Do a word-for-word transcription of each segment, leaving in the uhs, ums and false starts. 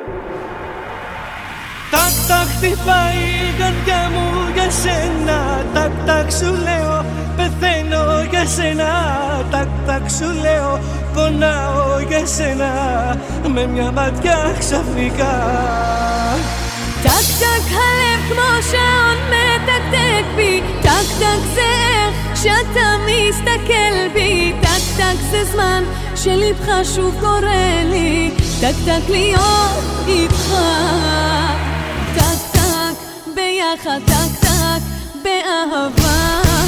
Τακ τακ χτυπάει η καρδιά μου για σένα. Τακ τακ σου λέω πεθαίνω για σένα. Τακ τακ σου λέω πονάω για σένα. Με μια ματιά ξαφνικά. טק טק הלב כמו שעון מתקתק בי, טק טק זה איך שאתה מסתכל בי, טק טק זה זמן שלבך שוב קורא לי, טק טק להיות איתך, טק טק ביחד, טק טק באהבה.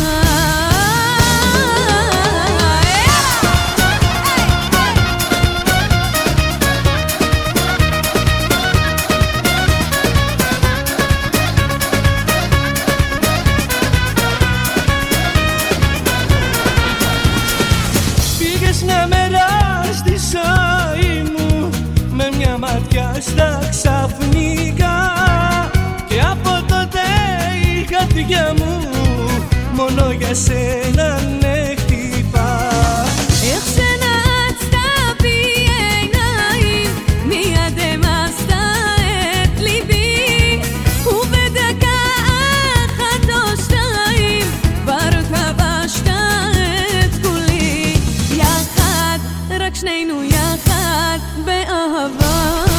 Μια μέρα στη ζωή μου με μια ματιά στα ξαφνικά και από τότε η καρδιά μου μόνο για σένα ναι χτυπά. איך שנעצת בי עיניים מיד המסת את ליבי ובדקה אחת או שתיים כבר כבשת את כולי יחד, רק שנינו יחד באהבה.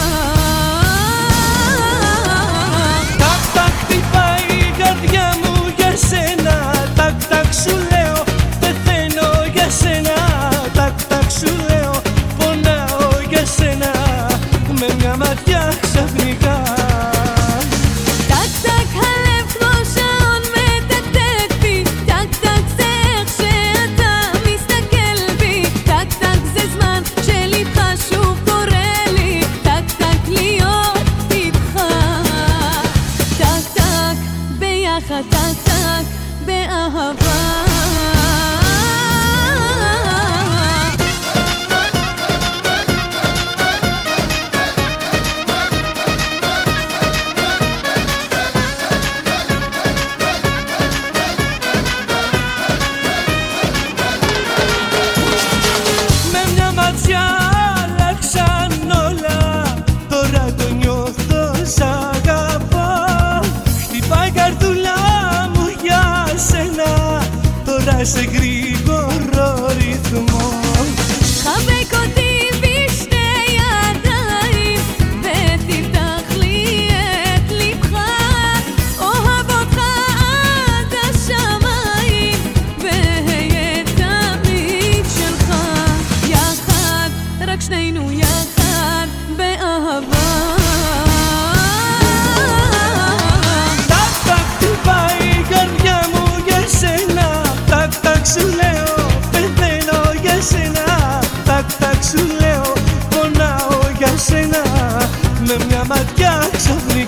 Τακ τακ χτυπάει η καρδιά μου για σένα. Τακ τακ σου λέω πεθαίνω για σένα. Τακ τακ σου λέω πονάω για σένα. Με μια ματιά ξαφνικά. טק טק הלב כמו שעון מתקתק בי, טק טק זה איך שאתה מסתכל בי, טק טק זה זמן שלבך שוב קורא לי, טק טק להיות איתך, טק טק ביחד, טק טק באהבה. Με μια ματιά άλλαξαν όλα. Τώρα το νιώθω σ' αγαπώ. Χτυπάει η καρδούλα μου για σένα. Τώρα σε γρήγορο ρυθμό. חבק אותי בשתי ידיים ותפתח לי את לבך, אוהב אותך עד השמיים ואהיה תמיד שלך, יחד, רק שנינו יחד באהבה. Τακ τακ χτυπάει η καρδιά μου για σένα. Τακ τακ σου λέω πεθαίνω για σένα. Τακ τακ σου λέω πονάω για σένα. Με μια ματιά ξαφνικά.